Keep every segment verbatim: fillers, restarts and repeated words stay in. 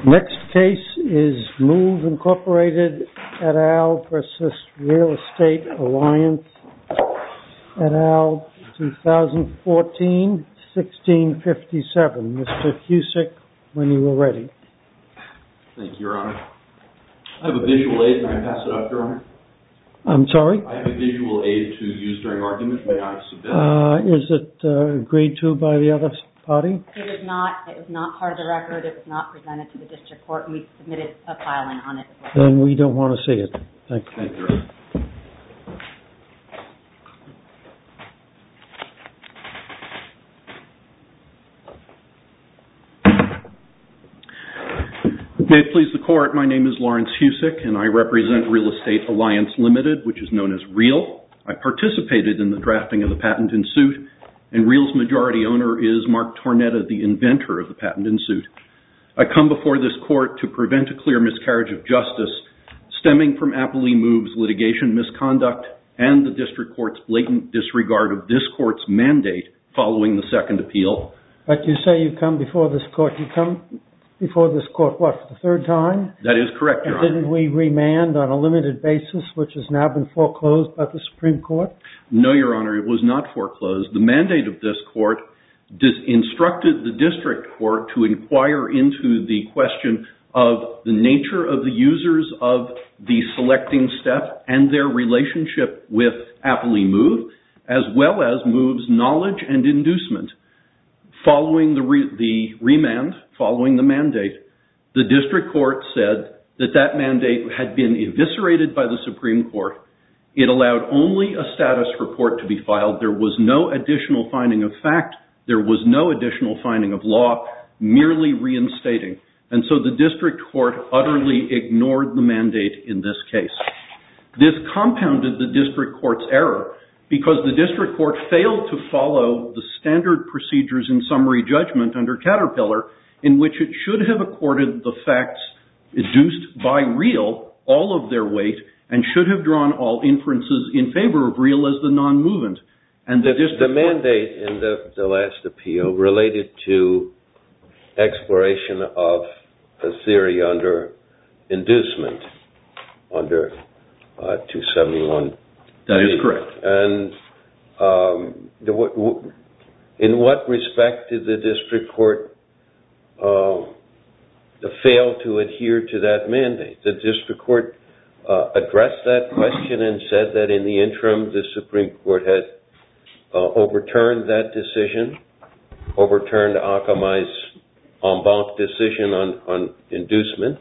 Next case is Move Incorporated et al. Versus Real Estate Alliance et al. twenty fourteen, sixteen fifty-seven. Mister Cusick, when you are ready. Thank you, Your Honor. I have a visual aid. May I pass it up, Your Honor? I'm sorry? I have a visual aid to use during argument. May I submit? Uh, is it uh, agreed to by the other party? It is not. It was not part of the record. It was not presented to the district court. We submitted a filing on it as well. Then we don't want to see it. Thank you. Thank you, Your Honor. May it please the Court, my name is Lawrence Husick, and I represent Real Estate Alliance Limited, which is known as REAL. I participated in the drafting of the patent in suit, and REAL's majority owner is Mark Tornetta, the inventor of the patent in suit. I come before this Court to prevent a clear miscarriage of justice stemming from Appley Move's litigation misconduct and the district court's blatant disregard of this Court's mandate following the second appeal. But you say you come before this Court. You come before this Court, what, for the third time? That is correct, Your Honor. And didn't we remand on a limited basis, which has now been foreclosed by the Supreme Court? No, Your Honor, it was not foreclosed. The mandate of this Court dis- instructed the district court to inquire into the question of the nature of the users of the selecting step and their relationship with Appley Move, as well as Move's knowledge and inducement. Following the, re- the remand, following the mandate, the district court said that that mandate had been eviscerated by the Supreme Court. It allowed only a status report to be filed. There was no additional finding of fact. There was no additional finding of law, merely reinstating. And so the district court utterly ignored the mandate in this case. This compounded the district court's error because the district court failed to follow the standard procedures in summary judgment under Caterpillar, in which it should have accorded the facts adduced by REAL all of their weight and should have drawn all inferences in favor of REAL as the non-movement. And the, the, the mandate in the, the last appeal related to exploration of a theory under inducement under uh, two seventy-one. That is correct. And um, the, w- in what respect did the district court uh, fail to adhere to that mandate? The district court uh, addressed that question and said that in the interim the Supreme Court had uh, overturned that decision, overturned Akamai's en banc decision on, on inducement,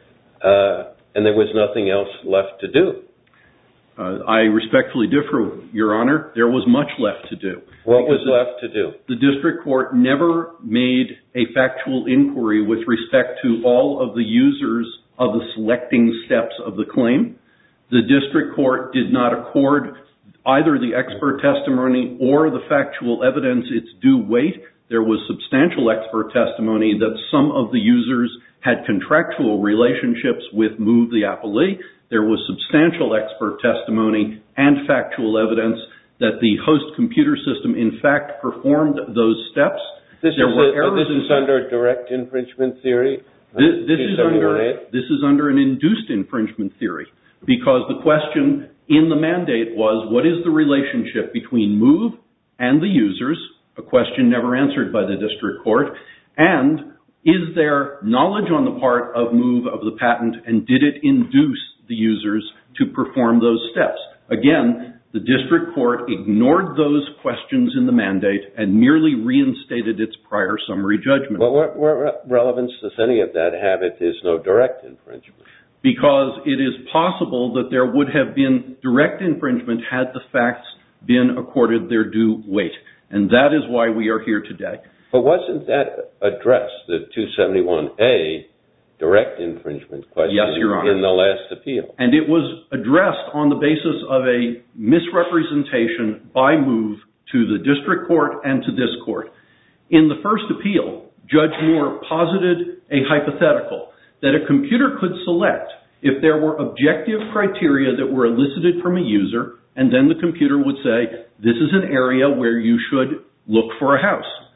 uh, and there was nothing else left to do. Uh, I respectfully differ, Your Honor. There was much left to do. What was left to do? The district court never made a factual inquiry with respect to all of the users of the selecting steps of the claim. The district court did not accord either the expert testimony or the factual evidence its due weight. There was substantial expert testimony that some of the users had contractual relationships with Move the Appley. There was substantial expert testimony and factual evidence that the host computer system, in fact, performed those steps. This there is, were a, errors this is under direct infringement theory? This, this, is under, this is under an induced infringement theory, because the question in the mandate was, what is the relationship between Move and the users, a question never answered by the district court, and is there knowledge on the part of Move of the patent, and did it induce the users to perform those steps? Again, the district court ignored those questions in the mandate and merely reinstated its prior summary judgment. Well, what, what relevance does any of that have if there's no direct infringement? Because it is possible that there would have been direct infringement had the facts been accorded their due weight. And that is why we are here today. But wasn't that addressed, the two seventy-one A direct infringement question, yes, Your Honor, in the last appeal? And it was addressed on the basis of a misrepresentation by Move to the district court and to this court. In the first appeal, Judge Moore posited a hypothetical that a computer could select if there were objective criteria that were elicited from a user, and then the computer would say, this is an area where you should look for a house.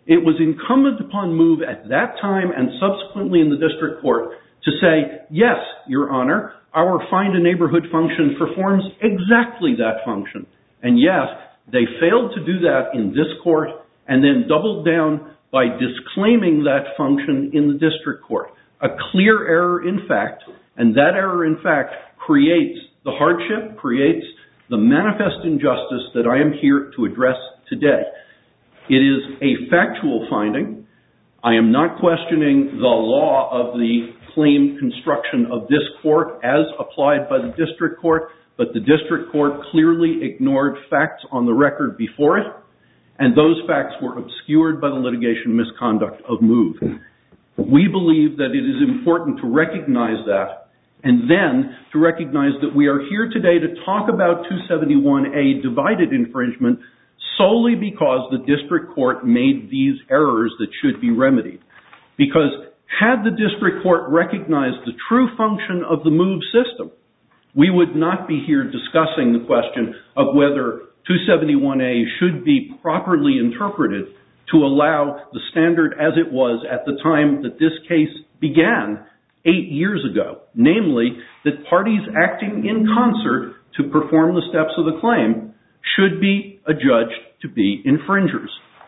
it was incumbent upon MOVE at that time and subsequently in the district court to say, yes, Your Honor, our find a neighborhood function performs exactly that function. And yes, they failed to do that in this court and then doubled down by disclaiming that function in the district court. A clear error in fact, and that error in fact creates the hardship, creates the manifest injustice that I am here to address today. It is a factual finding. I am not questioning the law of the claim construction of this court as applied by the district court, but the district court clearly ignored facts on the record before it, and those facts were obscured by the litigation misconduct of MOVE. We believe that it is important to recognize that, and then to recognize that we are here today to talk about two seventy-one A divided infringement solely because the district court made these errors that should be remedied. Because had the district court recognized the true function of the MOVE system, we would not be here discussing the question of whether two seventy-one A should be properly interpreted to allow the standard as it was at the time that this case began eight years ago, namely that parties acting in concert to perform the steps of the claim should be adjudged to be infringers.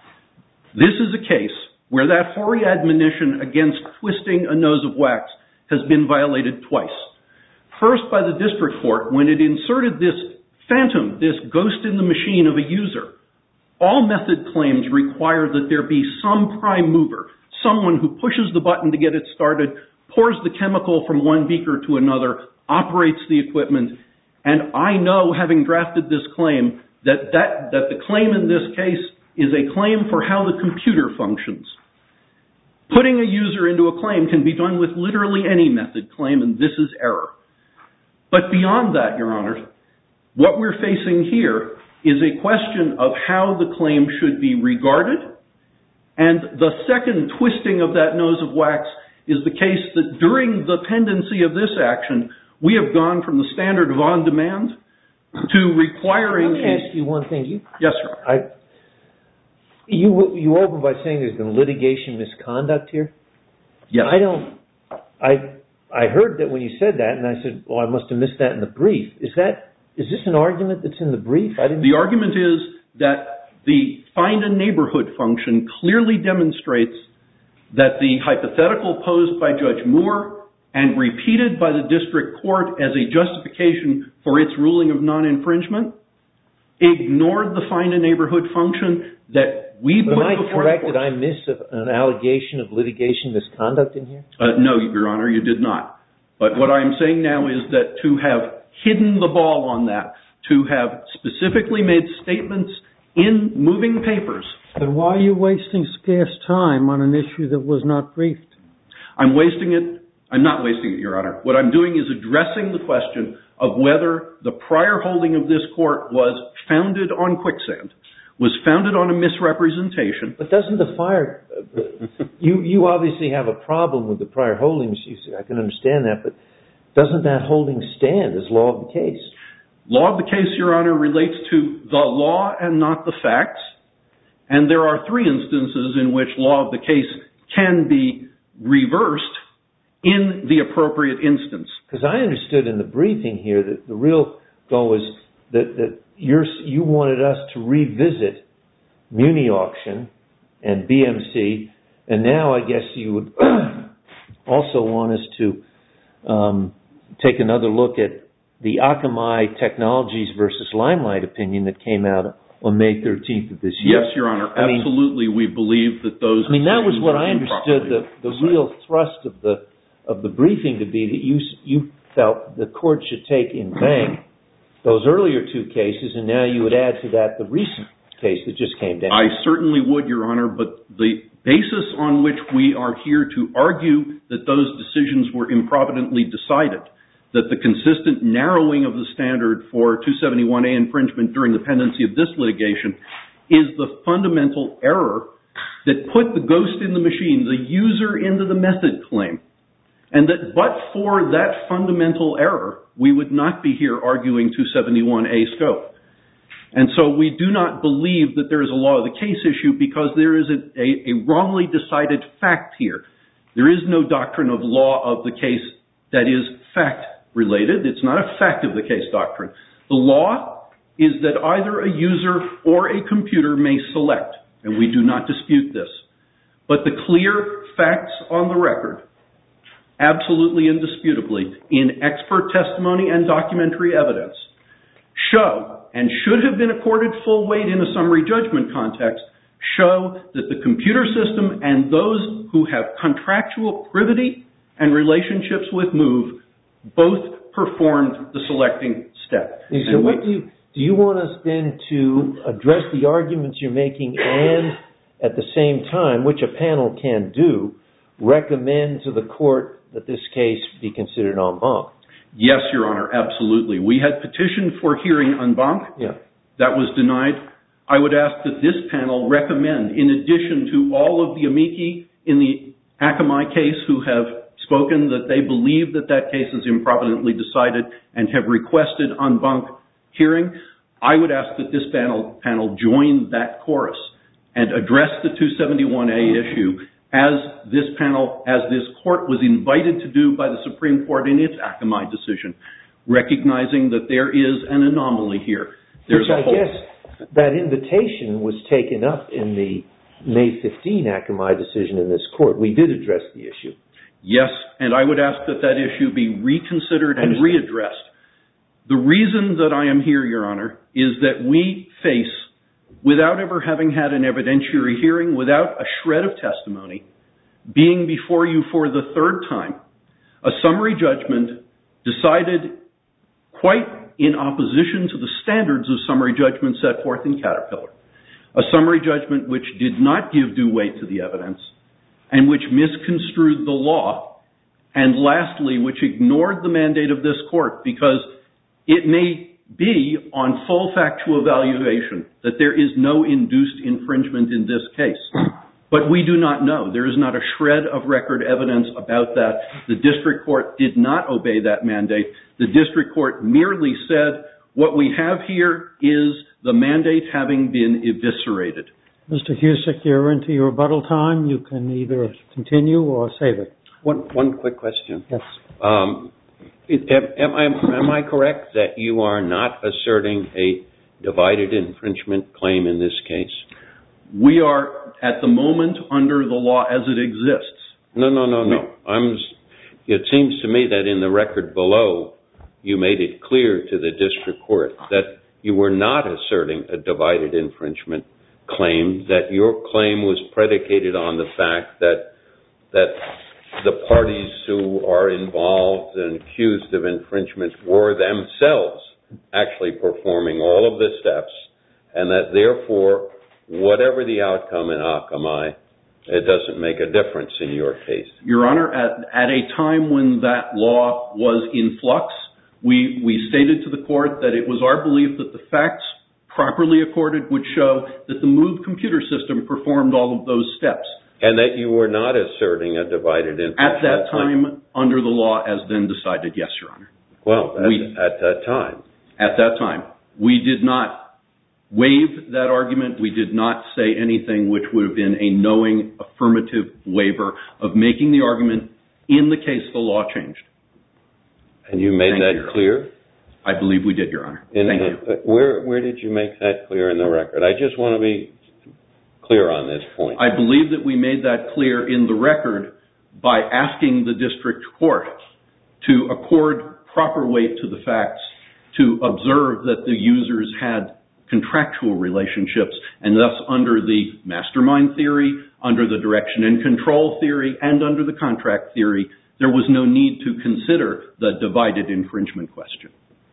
This is a case where that hoary admonition against twisting a nose of wax has been violated twice. First by the district court when it inserted this phantom, this ghost in the machine of a user. All method claims require that there be some prime mover, someone who pushes the button to get it started, pours the chemical from one beaker to another, operates the equipment, and I know, having drafted this claim, that, that, that the claim in this case is a claim for how the computer functions. Putting a user into a claim can be done with literally any method claim, and this is error. But beyond that, Your Honor, what we're facing here is a question of how the claim should be regarded, and the second twisting of that nose of wax is the case that during the pendency of this action, we have gone from the standard of on-demand to requiring... Let me ask you one thing. You, yes, sir. I, you, you opened by saying there's been litigation misconduct here? Yes. I don't... I I heard that when you said that, and I said, well, I must have missed that in the brief. Is that... Is this an argument that's in the brief? I didn't... The argument is that the find a neighborhood function clearly demonstrates that the hypothetical posed by Judge Moore and repeated by the district court as a justification for its ruling of non-infringement ignored the find a neighborhood function that we put before the court. Am I correct that I missed an allegation of litigation misconduct in here? Uh, no, Your Honor, you did not. But what I'm saying now is that to have hidden the ball on that, to have specifically made statements in moving papers. Then why are you wasting scarce time on an issue that was not briefed? I'm wasting it. I'm not wasting it, Your Honor. What I'm doing is addressing the question of whether the prior holding of this court was founded on quicksand, was founded on a misrepresentation. But doesn't the fire... you, you obviously have a problem with the prior holdings. I can understand that, but doesn't that holding stand as law of the case? Law of the case, Your Honor, relates to the law and not the facts. And there are three instances in which law of the case can be reversed in the appropriate instance. Because I understood in the briefing here that the real goal was that, that you're, you wanted us to revisit Muni Auction and B M C, and now I guess you would also want us to um, take another look at the Akamai Technologies versus Limelight opinion that came out on May thirteenth of this year. Yes, Your Honor. I Absolutely, mean, we believe that those... I mean, that was what I understood the, the real thrust of the of the briefing to be, that you you felt the court should take in bank those earlier two cases, and now you would add to that the recent case that just came down. I certainly would, Your Honor, but the basis on which we are here to argue that those decisions were improvidently decided, that the consistent narrowing of the standard for two seventy-one A infringement during the pendency of this litigation is the fundamental error that put the ghost in the machine, the user into the method claim. And that but for that fundamental error, we would not be here arguing two seventy-one A scope. And so we do not believe that there is a law of the case issue because there is a, a, a wrongly decided fact here. There is no doctrine of law of the case that is fact-related. It's not a fact of the case doctrine. The law is that either a user or a computer may select, and we do not dispute this. But the clear facts on the record, absolutely indisputably, in expert testimony and documentary evidence, show, and should have been accorded full weight in a summary judgment context, show that the computer system and those who have contractual privity and relationships with Move both performed the selecting step. So what do you, do you want us then to address the arguments you're making and at the same time, which a panel can do, recommend to the court that this case be considered en banc? Yes, Your Honor, absolutely. We had petitioned for hearing en banc. Yeah. That was denied. I would ask that this panel recommend, in addition to all of the amici in the Akamai case who have spoken that they believe that that case is improvidently decided and have requested en banc hearing, I would ask that this panel, panel join that chorus and address the two seventy-one A issue as this panel, as this court was invited to do by the Supreme Court in its Akamai decision, recognizing that there is an anomaly here. There's Which I a whole, guess that invitation was taken up in the May fifteenth Akamai decision in this court. We did address the issue. Yes, and I would ask that that issue be reconsidered and readdressed. The reason that I am here, Your Honor, is that we face, without ever having had an evidentiary hearing, without a shred of testimony, being before you for the third time, a summary judgment decided quite in opposition to the standards of summary judgment set forth in Caterpillar. A summary judgment which did not give due weight to the evidence and which misconstrued the law, and lastly, which ignored the mandate of this court because it may be on full factual evaluation that there is no induced infringement in this case. But we do not know. There is not a shred of record evidence about that. The district court did not obey that mandate. The district court merely said, what we have here is the mandate having been eviscerated. Mister Husick, you're into your rebuttal time. You can either continue or save it. One, one quick question. Yes. Um, am, am, I, am I correct that you are not asserting a divided infringement claim in this case? We are, at the moment, under the law as it exists. No, no, no, no. I'm, it seems to me that in the record below, you made it clear to the district court that you were not asserting a divided infringement claim, that your claim was predicated on the fact that that the parties who are involved and accused of infringement were themselves actually performing all of the steps, and that therefore, whatever the outcome in Akamai, it doesn't make a difference in your case. Your Honor, at, at a time when that law was in flux, we, we stated to the court that it was our belief that the facts properly accorded would show that the Move computer system performed all of those steps. And that you were not asserting a divided infringement At that time, claim. under the law as then decided, yes, Your Honor. Well, at, we, at that time. At that time. We did not waive that argument. We did not say anything which would have been a knowing affirmative waiver of making the argument in the case the law changed. And you made Thank that you, clear? I believe we did, Your Honor. In Thank the, you. Where, where did you make that clear in the record? I just want to be clear on this point. I believe that we made that clear in the record by asking the district court to accord proper weight to the facts, to observe that the users had contractual relationships, and thus under the mastermind theory, under the direction and control theory, and under the contract theory, there was no need to consider the divided infringement question.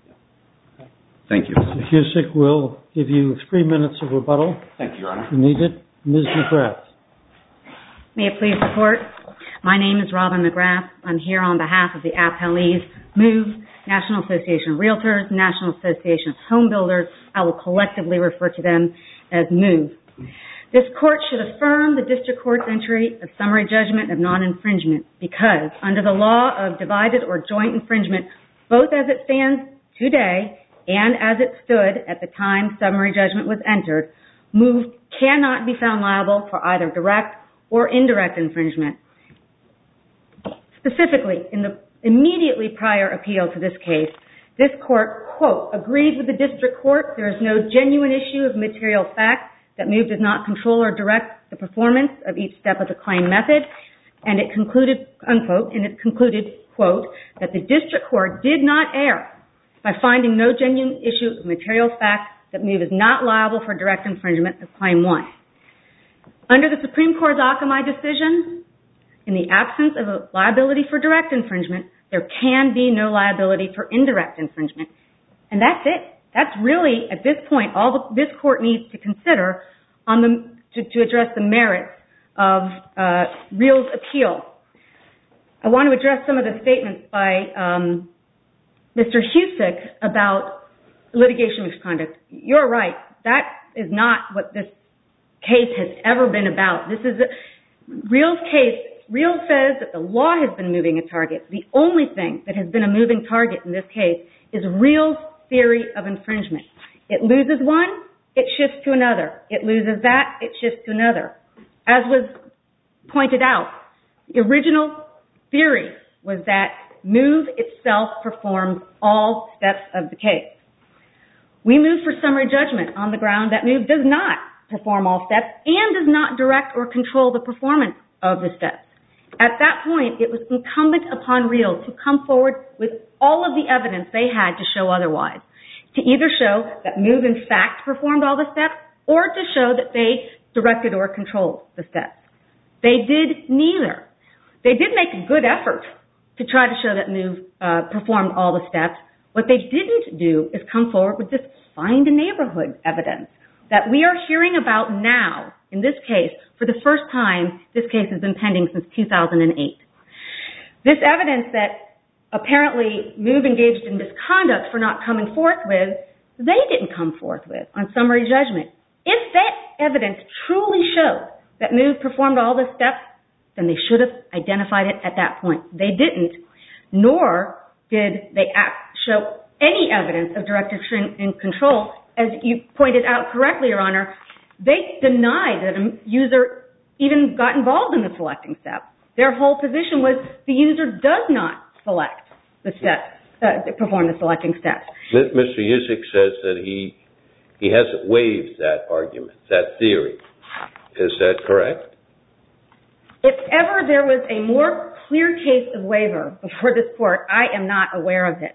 Thank you. Mister Husick, we'll give you three minutes of rebuttal. Thank you, Your Honor. If you need it. Miz McGrath. May it please the Court. My name is Robin McGrath. I'm here on behalf of the appellees, Move, National Association of Realtors, National Association of Home Builders. I will collectively refer to them as Move. This Court should affirm the district court's entry of summary judgment of non-infringement because under the law of divided or joint infringement, both as it stands today and as it stood at the time summary judgment was entered, Move cannot be found liable for either direct or indirect infringement. Specifically, in the immediately prior appeal to this case, this court, quote, agreed with the district court there is no genuine issue of material fact that Move does not control or direct the performance of each step of the claim method, and it concluded, unquote, and it concluded, quote, that the district court did not err by finding no genuine issue of material fact that Move is not liable for direct infringement of Claim one. Under the Supreme Court's Akamai decision, in the absence of a liability for direct infringement, there can be no liability for indirect infringement. And that's it. That's really, at this point, all this court needs to consider on the, to, to address the merits of uh, Real's appeal. I want to address some of the statements by um, Mister Husick about litigation misconduct. You're right. That is not what this case has ever been about. This is a, Real's case. Real says that the law has been moving a target. The only thing that has been a moving target in this case is Real's theory of infringement. It loses one, it shifts to another. It loses that, it shifts to another. As was pointed out, the original theory was that Move itself performs all steps of the case. We moved for summary judgment on the ground that Move does not perform all steps and does not direct or control the performance of the steps. At that point, it was incumbent upon Real to come forward with all of the evidence they had to show otherwise, to either show that Move in fact performed all the steps or to show that they directed or controlled the steps. They did neither. They did make a good effort to try to show that Move uh, performed all the steps. What they didn't do is come forward with this find a neighborhood evidence that we are hearing about now in this case. For the first time, this case has been pending since two thousand eight. This evidence that apparently Move engaged in misconduct for not coming forth with, they didn't come forth with on summary judgment. If that evidence truly showed that Move performed all the steps, then they should have identified it at that point. They didn't, nor did they act, show any evidence of direction and control. As you pointed out correctly, Your Honor, they denied that a user even got involved in the selecting step. Their whole position was the user does not select the steps, uh, perform the selecting steps. Mister Husick says that he he hasn't waived that argument, that theory. Is that correct? If ever there was a more clear case of waiver before this court, I am not aware of it.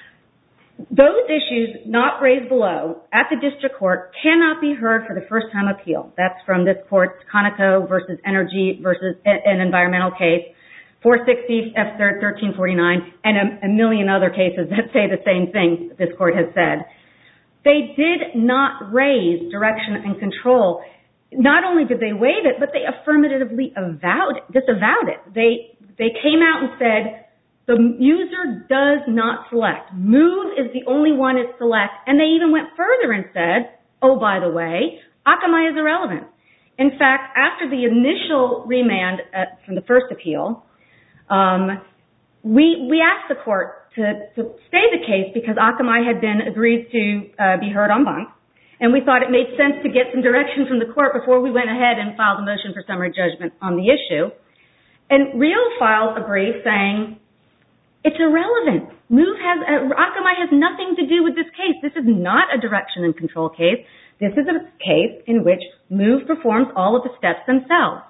Those issues not raised below at the district court cannot be heard for the first time appeal. That's from this court's Conoco versus Energy versus an environmental case, four sixty F third thirteen forty-nine, and a, a million other cases that say the same thing that this court has said. They did not raise direction and control. Not only did they waive it, but they affirmatively avowed it, disavowed it. They they came out and said, the user does not select. Move is the only one it selects. And they even went further and said, oh, by the way, Akamai is irrelevant. In fact, after the initial remand uh, from the first appeal, um, we we asked the court to, to stay the case because Akamai had been agreed to uh, be heard en banc. And we thought it made sense to get some direction from the court before we went ahead and filed a motion for summary judgment on the issue. And Real filed a brief saying, it's irrelevant. Move has, uh, Akamai has nothing to do with this case. This is not a direction and control case. This is a case in which Move performs all of the steps themselves.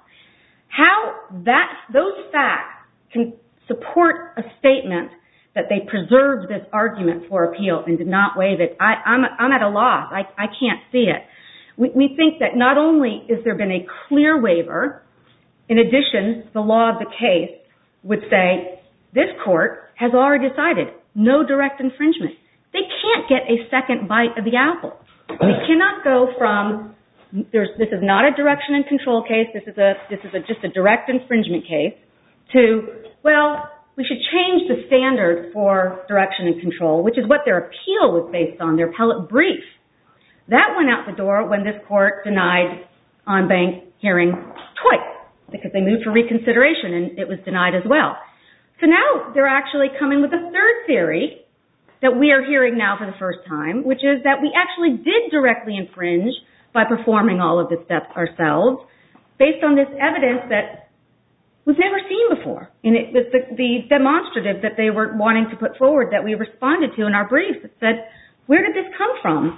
How that, those facts can support a statement that they preserved this argument for appeal and did not waive it, I, I'm, I'm at a loss. I, I can't see it. We, we think that not only is there been a clear waiver, in addition, the law of the case would say, this court has already decided no direct infringement. They can't get a second bite of the apple. They cannot go from there's, this is not a direction and control case. This is a this is a, just a direct infringement case. To well, we should change the standard for direction and control, which is what their appeal was based on, their appellate brief. That went out the door when this court denied en banc hearing twice because they moved for reconsideration and it was denied as well. So now they're actually coming with a third theory that we are hearing now for the first time, which is that we actually did directly infringe by performing all of the steps ourselves based on this evidence that was never seen before. And it was the, the demonstrative that they were wanting to put forward that we responded to in our briefs that said, where did this come from?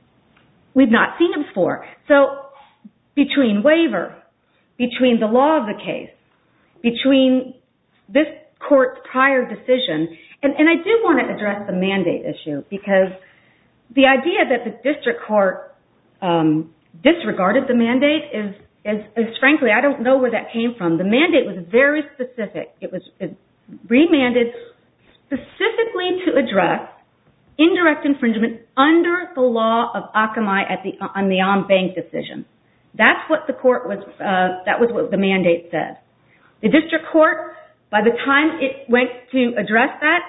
We've not seen it before. So between waiver, between the law of the case, between this court's prior decision, and, and I do want to address the mandate issue because the idea that the district court um, disregarded the mandate is, is, is frankly, I don't know where that came from. The mandate was very specific. It was it remanded specifically to address indirect infringement under the law of Akamai at the, on the en banc decision. That's what the court was, uh, that was what the mandate said. The district court, by the time it went to address that,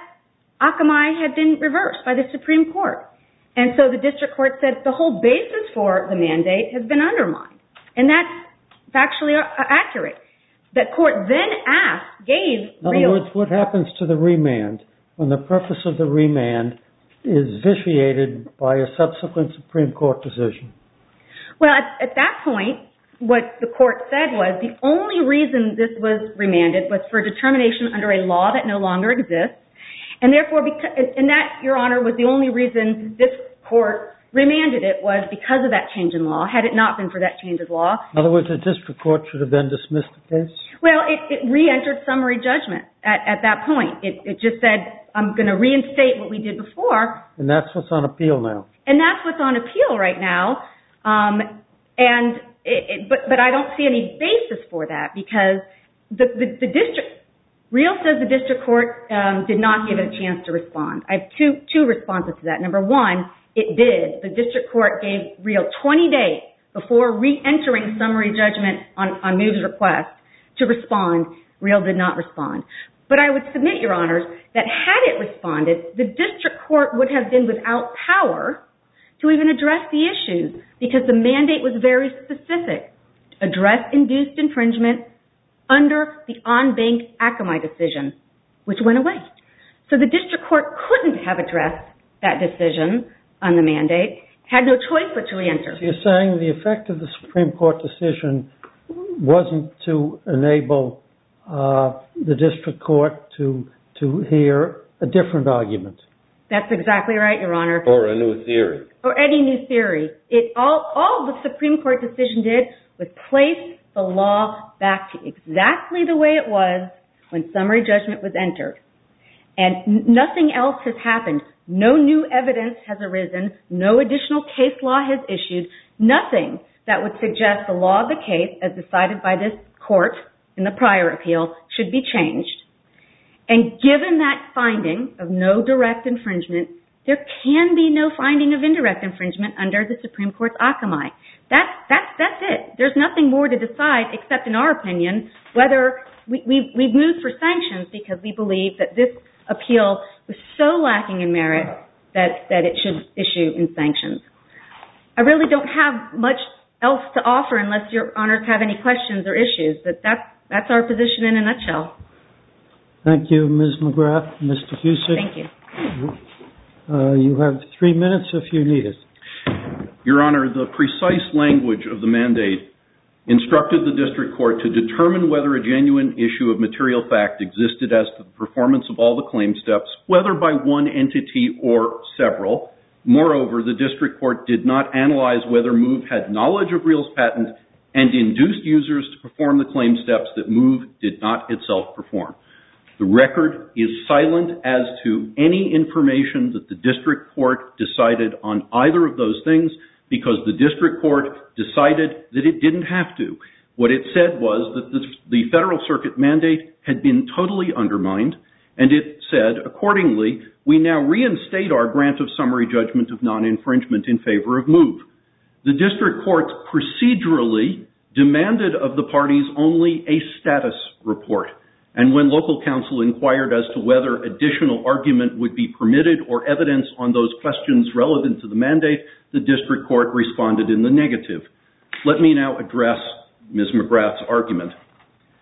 Akamai had been reversed by the Supreme Court. And so the district court said the whole basis for the mandate has been undermined. And that's factually accurate. The court then asked, gave... In other real, words, what happens to the remand when the purpose of the remand is vitiated by a subsequent Supreme Court decision? Well, at, at that point, what the court said was the only reason this was remanded was for determination under a law that no longer exists, and therefore, because, and that, Your Honor, was the only reason this court remanded it was because of that change in law. Had it not been for that change of law, in other words, the district court should have then dismissed the case? Well, it, it re-entered summary judgment at, at that point. It, it just said, I'm going to reinstate what we did before. And that's what's on appeal now. And that's what's on appeal right now. Um, and it, it, but but I don't see any basis for that because the, the, the district, Real says the district court um, did not give it a chance to respond. I have two two responses to that. Number one, it did. The district court gave Real twenty days before re-entering summary judgment on, on Move's request to respond. Real did not respond. But I would submit, Your Honors, that had it responded, the district court would have been without power to even address the issues because the mandate was very specific. Address induced infringement under the en banc Akamai decision, which went away. So the district court couldn't have addressed that decision on the mandate, had no choice but to re-enter. So you're saying the effect of the Supreme Court decision wasn't to enable uh, the district court to to hear a different argument? That's exactly right, Your Honor. Or a new theory. Or any new theory. It all all the Supreme Court decision did was place the law back to exactly the way it was when summary judgment was entered. And nothing else has happened. No new evidence has arisen. No additional case law has issued. Nothing that would suggest the law of the case, as decided by this court in the prior appeal, should be changed. And given that finding of no direct infringement, there can be no finding of indirect infringement under the Supreme Court's Akamai. That's, that's, that's it. There's nothing more to decide except, in our opinion, whether we, we, we've moved for sanctions because we believe that this appeal was so lacking in merit that, that it should issue in sanctions. I really don't have much else to offer unless Your Honors have any questions or issues, but that's, that's our position in a nutshell. Thank you, Miz McGrath. Mister Cusick. Thank you. Uh, you have three minutes if you need it. Your Honor, the precise language of the mandate instructed the district court to determine whether a genuine issue of material fact existed as to the performance of all the claim steps, whether by one entity or several. Moreover, the district court did not analyze whether Move had knowledge of Real's patent and induced users to perform the claim steps that Move did not itself perform. The record is silent as to any information that the district court decided on either of those things because the district court decided that it didn't have to. What it said was that the, the Federal Circuit mandate had been totally undermined, and it said, accordingly, we now reinstate our grant of summary judgment of non-infringement in favor of Move. The district court procedurally demanded of the parties only a status report. And when local counsel inquired as to whether additional argument would be permitted or evidence on those questions relevant to the mandate, the district court responded in the negative. Let me now address Miz McGrath's argument.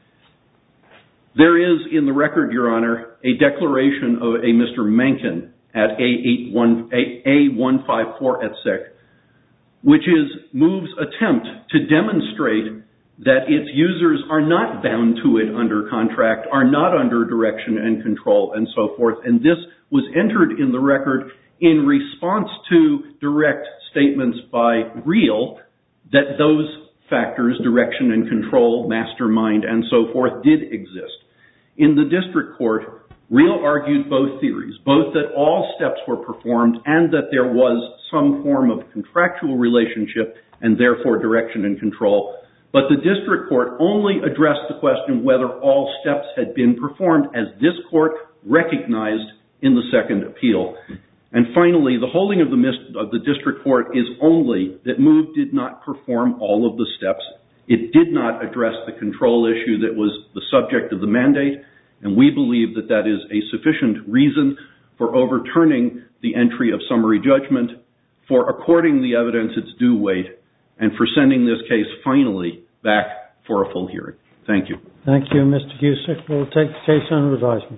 There is in the record, Your Honor, a declaration of a Mister Mencken, at A one fifty-four et sec, which is Move's attempt to demonstrate that its users are not bound to it under contract, are not under direction and control, and so forth. And this was entered in the record in response to direct statements by Real that those factors, direction and control, mastermind, and so forth, did exist. In the district court, Real argued both theories, both that all steps were performed and that there was some form of contractual relationship and therefore direction and control. But the district court only addressed the question whether all steps had been performed, as this court recognized in the second appeal. And finally, the holding of the, of the district court is only that Move did not perform all of the steps. It did not address the control issue that was the subject of the mandate, and we believe that that is a sufficient reason for overturning the entry of summary judgment, for according the evidence its due weight, and for sending this case finally back for a full hearing. Thank you. Thank you, Mister Cusick. We'll take the case under advisement.